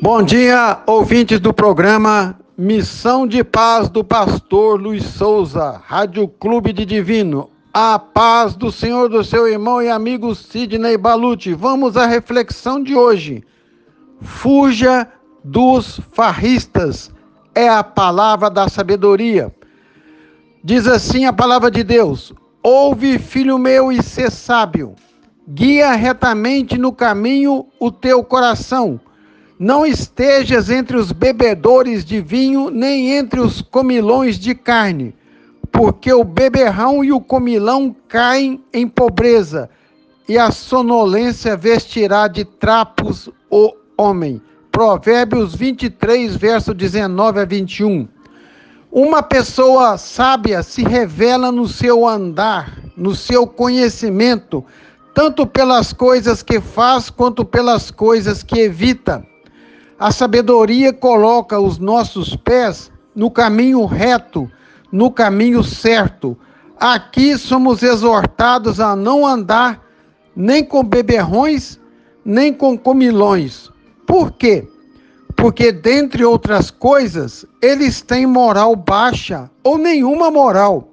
Bom dia, ouvintes do programa Missão de Paz do Pastor Luiz Souza, Rádio Clube de Divino. A paz do Senhor, do seu irmão e amigo Sidney Baluti. Vamos à reflexão de hoje. Fuja dos farristas, é a palavra da sabedoria. Diz assim a palavra de Deus: ouve, filho meu, e sê sábio. Guia retamente no caminho o teu coração. Não estejas entre os bebedores de vinho, nem entre os comilões de carne, porque o beberrão e o comilão caem em pobreza, e a sonolência vestirá de trapos o homem. Provérbios 23, verso 19 a 21. Uma pessoa sábia se revela no seu andar, no seu conhecimento, tanto pelas coisas que faz, quanto pelas coisas que evita. A sabedoria coloca os nossos pés no caminho reto, no caminho certo. Aqui somos exortados a não andar nem com beberrões, nem com comilões. Por quê? Porque, dentre outras coisas, eles têm moral baixa ou nenhuma moral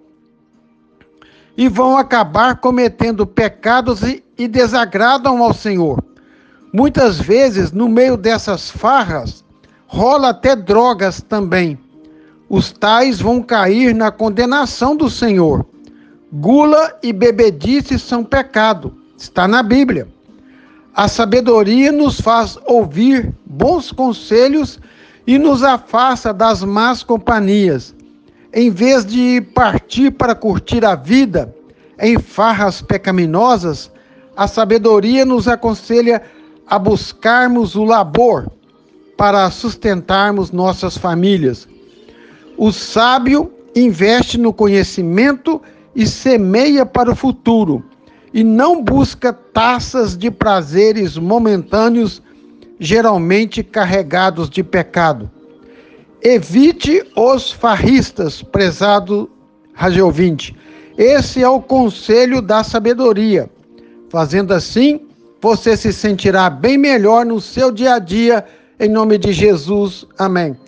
e vão acabar cometendo pecados e desagradam ao Senhor. Muitas vezes, no meio dessas farras, rola até drogas também. Os tais vão cair na condenação do Senhor. Gula e bebedice são pecado. Está na Bíblia. A sabedoria nos faz ouvir bons conselhos e nos afasta das más companhias. Em vez de partir para curtir a vida em farras pecaminosas, a sabedoria nos aconselha a buscarmos o labor para sustentarmos nossas famílias. O sábio investe no conhecimento e semeia para o futuro, e não busca taças de prazeres momentâneos, geralmente carregados de pecado. Evite os farristas, prezado rádio ouvinte. Esse é o conselho da sabedoria. Fazendo assim, você se sentirá bem melhor no seu dia a dia, em nome de Jesus. Amém.